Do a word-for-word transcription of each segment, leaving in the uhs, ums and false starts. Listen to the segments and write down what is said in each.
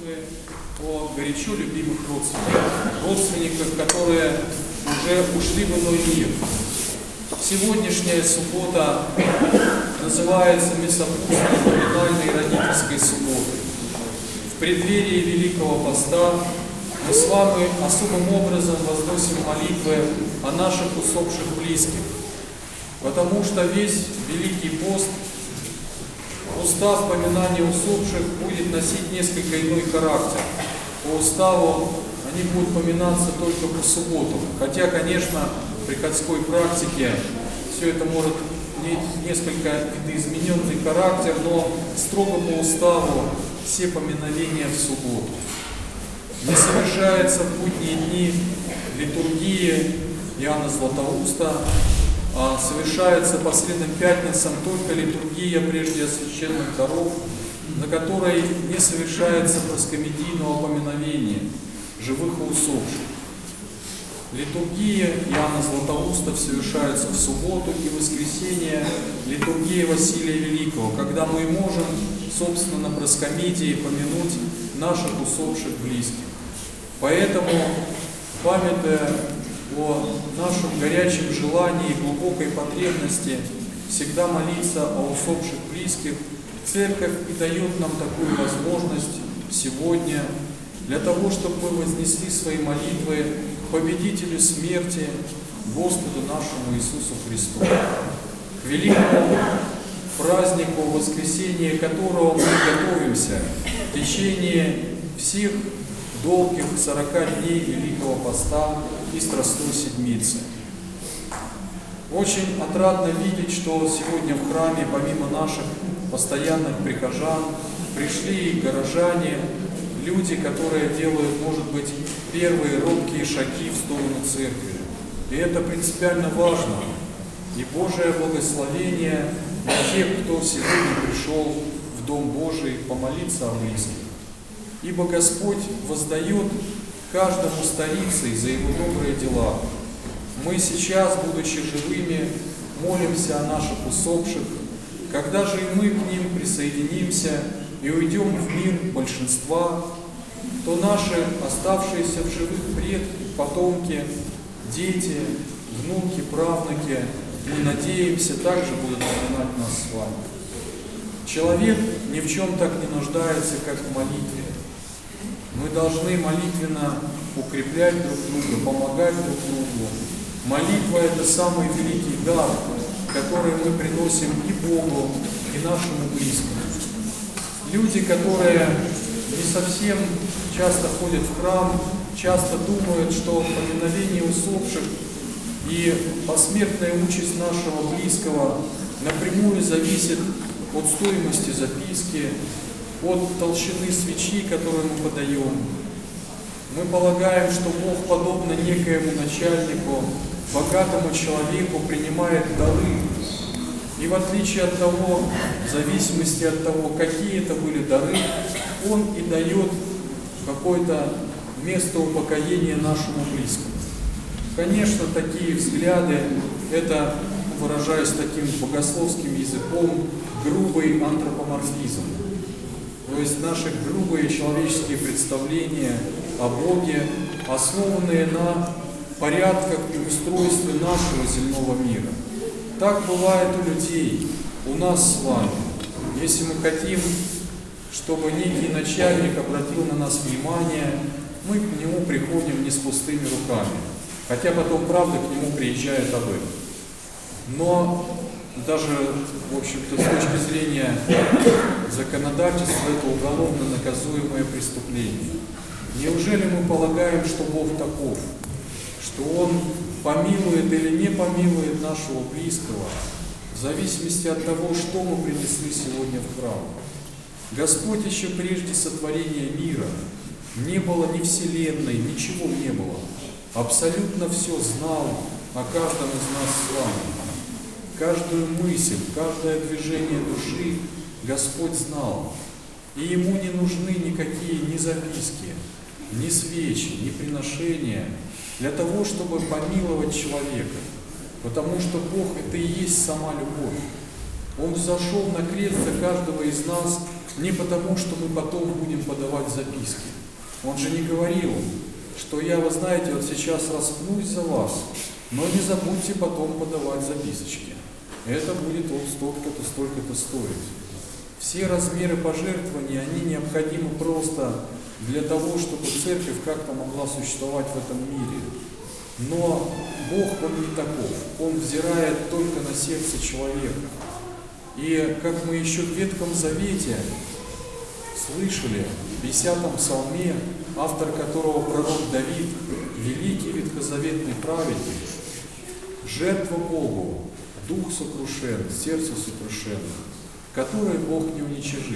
молитвы о горячо любимых родственниках, родственниках, которые уже ушли в иной мир. Сегодняшняя суббота называется Месопутной поминальной родительской субботой. В преддверии Великого Поста мы с вами особым образом возносим молитвы о наших усопших близких, потому что весь Великий Пост, устав поминания усопших, будет носить несколько иной характер. По уставу они будут поминаться только по субботам, хотя, конечно, в приходской практике все это может иметь несколько видоизмененный характер, но строго по уставу все поминовения в субботу. Не совершается в будние дни литургии Иоанна Златоуста, а совершается по средним пятницам только литургия прежде священных даров, на которой не совершается проскомедийного поминовения живых и усопших. Литургия Иоанна Златоуста совершается в субботу и воскресенье, литургия Василия Великого, когда мы можем, собственно, на проскомедии помянуть наших усопших близких. Поэтому, памятуя о нашем горячем желании и глубокой потребности всегда молиться о усопших близких, Церковь и дает нам такую возможность сегодня для того, чтобы мы вознесли свои молитвы победителю смерти, Господу нашему Иисусу Христу. К великому празднику, воскресения которого мы готовимся в течение всех долгих сорока дней Великого Поста и Страстной Седмицы. Очень отрадно видеть, что сегодня в храме, помимо наших постоянных прихожан, пришли и горожане, люди, которые делают, может быть, первые робкие шаги в сторону церкви. И это принципиально важно. И Божие благословение для тех, кто сегодня пришел в Дом Божий помолиться о близких. Ибо Господь воздает каждому старицей за его добрые дела. Мы сейчас, будучи живыми, молимся о наших усопших. Когда же и мы к ним присоединимся и уйдем в мир большинства, то наши оставшиеся в живых предки, потомки, дети, внуки, правнуки, мы надеемся, также будут поминать нас с вами. Человек ни в чем так не нуждается, как в молитве. Мы должны молитвенно укреплять друг друга, помогать друг другу. Молитва – это самый великий дар, который мы приносим и Богу, и нашему близкому. Люди, которые не совсем часто ходят в храм, часто думают, что поминовение усопших и посмертная участь нашего близкого напрямую зависит от стоимости записки, от толщины свечи, которую мы подаем. Мы полагаем, что Бог, подобно некоему начальнику, богатому человеку, принимает дары. И в отличие от того, в зависимости от того, какие это были дары, Он и дает какое-то место упокоения нашему близкому. Конечно, такие взгляды, это, выражаясь таким богословским языком, грубый антропоморфизм. То есть наши грубые человеческие представления о Боге, основанные на порядках и устройстве нашего земного мира. Так бывает у людей, у нас с вами. Если мы хотим, чтобы некий начальник обратил на нас внимание, мы к нему приходим не с пустыми руками. Хотя потом, правда, к нему приезжает об этом. Но даже, в общем-то, с точки зрения законодательства, это уголовно наказуемое преступление. Неужели мы полагаем, что Бог таков, что Он помилует или не помилует нашего близкого, в зависимости от того, что мы принесли сегодня в храм? Господь еще прежде сотворения мира, не было ни вселенной, ничего не было. Абсолютно все знал о каждом из нас с вами. Каждую мысль, каждое движение души Господь знал. И Ему не нужны никакие ни записки, ни свечи, ни приношения для того, чтобы помиловать человека. Потому что Бог – это и есть сама любовь. Он взошел на крест за каждого из нас не потому, что мы потом будем подавать записки. Он же не говорил, что я, вы знаете, вот сейчас распнусь за вас, но не забудьте потом подавать записочки. Это будет вот столько-то, столько-то стоить. Все размеры пожертвований, они необходимы просто для того, чтобы церковь как-то могла существовать в этом мире. Но Бог, Он не таков. Он взирает только на сердце человека. И как мы еще в Ветхом Завете слышали, в пятидесятом псалме, автор которого пророк Давид, великий ветхозаветный праведник, жертва Богу, дух сокрушен, сердце сокрушенно, которое Бог не уничижит.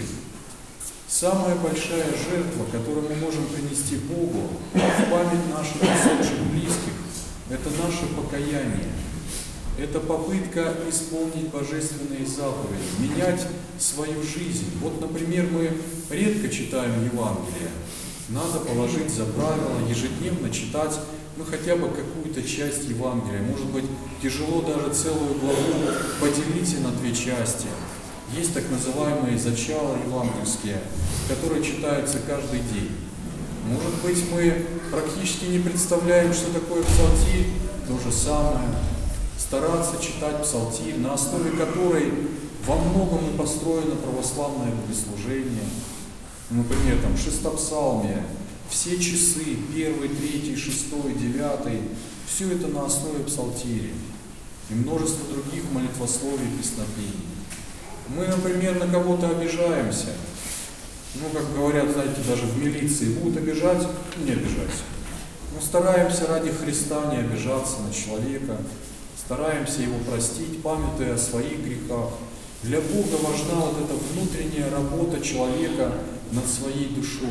Самая большая жертва, которую мы можем принести Богу в память наших усопших близких, это наше покаяние. Это попытка исполнить божественные заповеди, менять свою жизнь. Вот, например, мы редко читаем Евангелие. Надо положить за правило ежедневно читать, ну, хотя бы какую-то часть Евангелия. Может быть, тяжело даже целую главу поделить на две части. Есть так называемые зачала евангельские, которые читаются каждый день. Может быть, мы практически не представляем, что такое псалтирь, то же самое. Стараться читать псалтирь, на основе которой во многом и построено православное богослужение. Например, там, в шестопсалме, все часы, первый, третий, шестой, девятый, все это на основе псалтири и множество других молитвословий и песнопений. Мы, например, на кого-то обижаемся. Ну, как говорят, знаете, даже в милиции, будут обижать, не обижайся. Мы стараемся ради Христа не обижаться на человека, стараемся его простить, памятуя о своих грехах. Для Бога важна вот эта внутренняя работа человека над своей душой.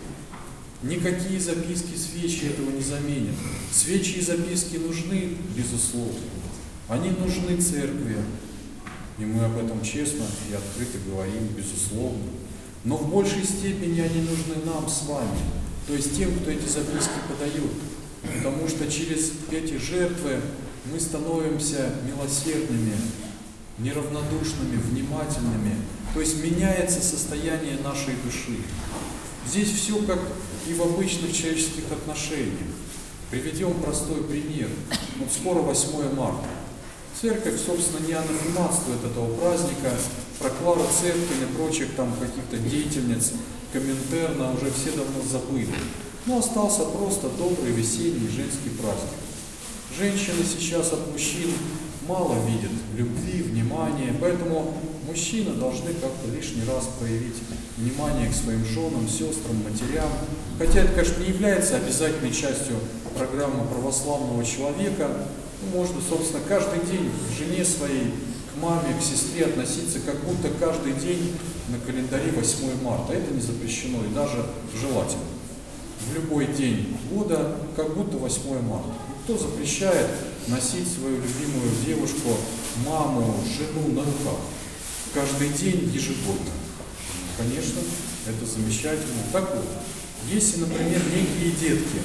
Никакие записки, свечи этого не заменят. Свечи и записки нужны, безусловно. Они нужны церкви. И мы об этом честно и открыто говорим, безусловно. Но в большей степени они нужны нам с вами, то есть тем, кто эти записки подает. Потому что через эти жертвы мы становимся милосердными, неравнодушными, внимательными. То есть меняется состояние нашей души. Здесь все как и в обычных человеческих отношениях. Приведем простой пример. Вот скоро восьмое марта. Церковь, собственно, не анафематствует этого праздника, про Клару Цеткин и прочих там каких-то деятельниц Коминтерна уже все давно забыли. Но остался просто добрый весенний женский праздник. Женщины сейчас от мужчин мало видят любви, внимания, поэтому мужчины должны как-то лишний раз проявить внимание к своим женам, сестрам, матерям. Хотя это, конечно, не является обязательной частью программы православного человека. Ну, можно, собственно, каждый день к жене своей, к маме, к сестре относиться, как будто каждый день на календаре восьмое марта. Это не запрещено и даже желательно. В любой день года, как будто восьмое марта. Кто запрещает носить свою любимую девушку, маму, жену на руках? Каждый день ежегодно. Конечно, это замечательно. Так вот, если, например, некие детки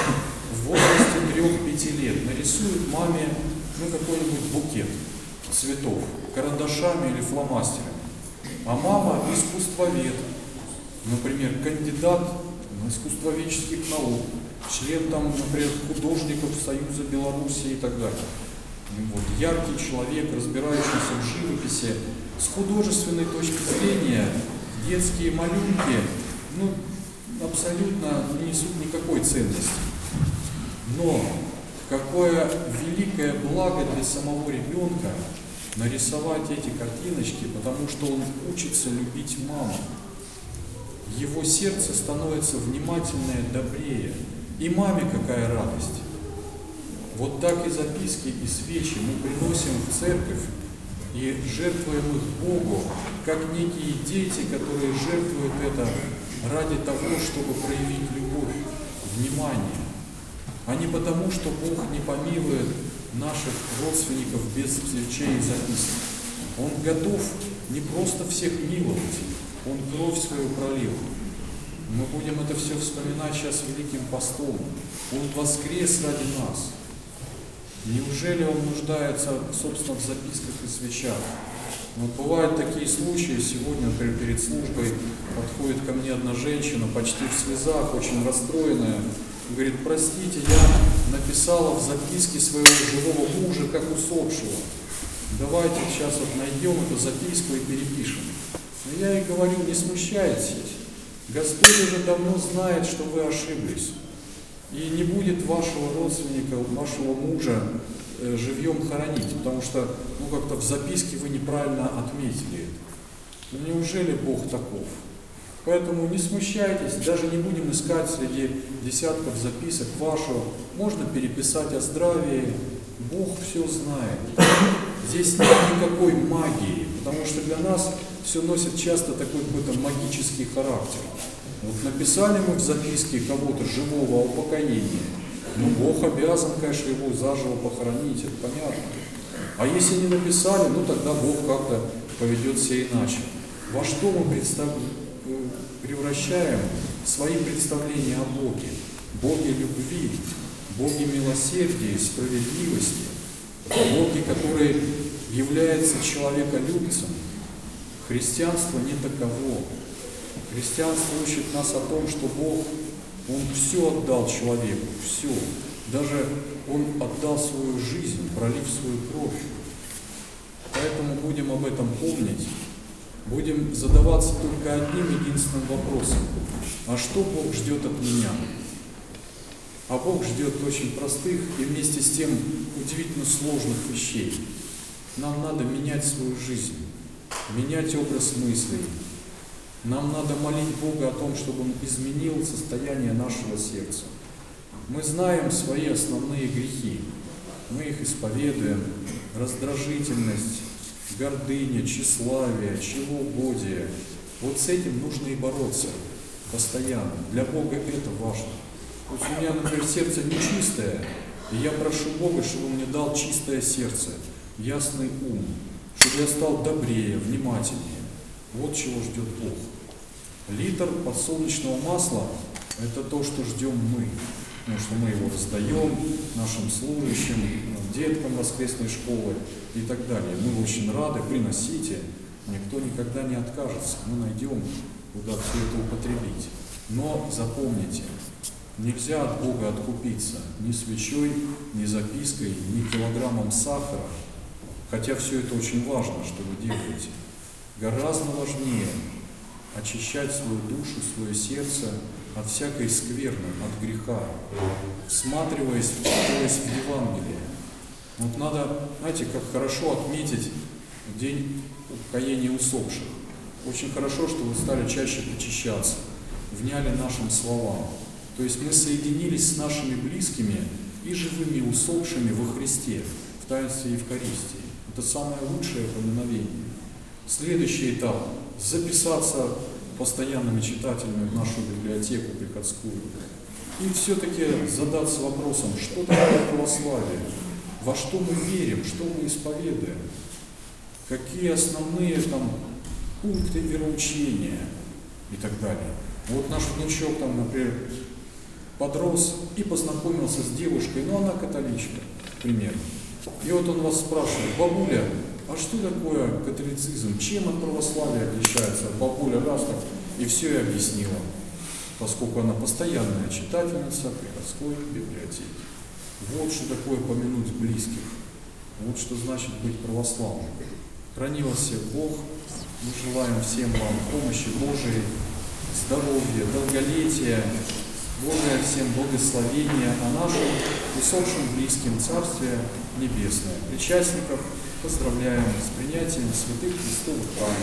в возрасте трёх-пяти лет нарисуют маме ну, какой-нибудь букет цветов карандашами или фломастерами, а мама искусствовед, например, кандидат искусствоведческих наук, член там, например, художников Союза Белоруссии и так далее. Вот, яркий человек, разбирающийся в живописи, с художественной точки зрения детские малюнки ну, абсолютно не несут никакой ценности. Но какое великое благо для самого ребенка нарисовать эти картиночки, потому что он учится любить маму. Его сердце становится внимательнее, добрее. И маме какая радость. Вот так и записки, и свечи мы приносим в церковь и жертвуем их Богу, как некие дети, которые жертвуют это ради того, чтобы проявить любовь, внимание. А не потому, что Бог не помилует наших родственников без свечей и записок. Он готов не просто всех миловать, Он кровь свою пролил. Мы будем это все вспоминать сейчас Великим Постом. Он воскрес ради нас. Неужели Он нуждается, собственно, в записках и свечах? Вот бывают такие случаи, сегодня, например, перед службой подходит ко мне одна женщина, почти в слезах, очень расстроенная, говорит: простите, я написала в записке своего живого мужа как усопшего. Давайте сейчас вот найдем эту записку и перепишем. Но я ей говорю: не смущайтесь, Господь уже давно знает, что вы ошиблись. И не будет вашего родственника, вашего мужа э, живьем хоронить, потому что ну, как-то в записке вы неправильно отметили это. Ну, неужели Бог таков? Поэтому не смущайтесь, даже не будем искать среди десятков записок вашего. Можно переписать о здравии, Бог все знает. Здесь нет никакой магии, потому что для нас все носит часто такой какой-то магический характер. Вот написали мы в записке кого-то живого о упокоении, ну Бог обязан, конечно, его заживо похоронить, это понятно. А если не написали, ну тогда Бог как-то поведет себя иначе. Во что мы представ... превращаем свои представления о Боге? Боге любви, Боге милосердия, справедливости, Боге, который является человеколюбцем. Христианство не таково. Христианство учит нас о том, что Бог, Он все отдал человеку, все. Даже Он отдал свою жизнь, пролив свою кровь. Поэтому будем об этом помнить. Будем задаваться только одним единственным вопросом. А что Бог ждет от меня? А Бог ждет очень простых и вместе с тем удивительно сложных вещей. Нам надо менять свою жизнь, менять образ мыслей. Нам надо молить Бога о том, чтобы Он изменил состояние нашего сердца. Мы знаем свои основные грехи. Мы их исповедуем. Раздражительность, гордыня, тщеславие, чревоугодие. Вот с этим нужно и бороться постоянно. Для Бога это важно. Вот у меня, например, сердце нечистое, и я прошу Бога, чтобы Он мне дал чистое сердце, ясный ум, чтобы я стал добрее, внимательнее. Вот чего ждет Бог. Литр подсолнечного масла – это то, что ждем мы. Потому что мы его раздаем нашим служащим, деткам воскресной школы и так далее. Мы очень рады, приносите. Никто никогда не откажется. Мы найдем, куда все это употребить. Но запомните, нельзя от Бога откупиться ни свечой, ни запиской, ни килограммом сахара. Хотя все это очень важно, что вы делаете. Гораздо важнее очищать свою душу, свое сердце от всякой скверны, от греха, всматриваясь, вчитываясь в Евангелие. Вот надо, знаете, как хорошо отметить день упокоения усопших. Очень хорошо, что вы стали чаще причащаться, вняли нашим словам. То есть мы соединились с нашими близкими и живыми усопшими во Христе, в таинстве Евхаристии. Это самое лучшее поминовение. Следующий этап – записаться постоянными читателями в нашу библиотеку приходскую. И все-таки задаться вопросом, что такое православие, во что мы верим, что мы исповедуем, какие основные там пункты вероучения и так далее. Вот наш внучок там, например, подрос и познакомился с девушкой, но она католичка, примерно. И вот он вас спрашивает: бабуля, а что такое католицизм? Чем от православия отличается? Бабуля раз так и все и объяснила, поскольку она постоянная читательница приходской библиотеки. Вот что такое помянуть близких. Вот что значит быть православным. Храни вас всех Бог. Мы желаем всем вам помощи Божией, здоровья, долголетия, Божия всем благословения, о нашем усопшем близким Царстве Небесное. Причастников поздравляем с принятием святых Христовых тайн.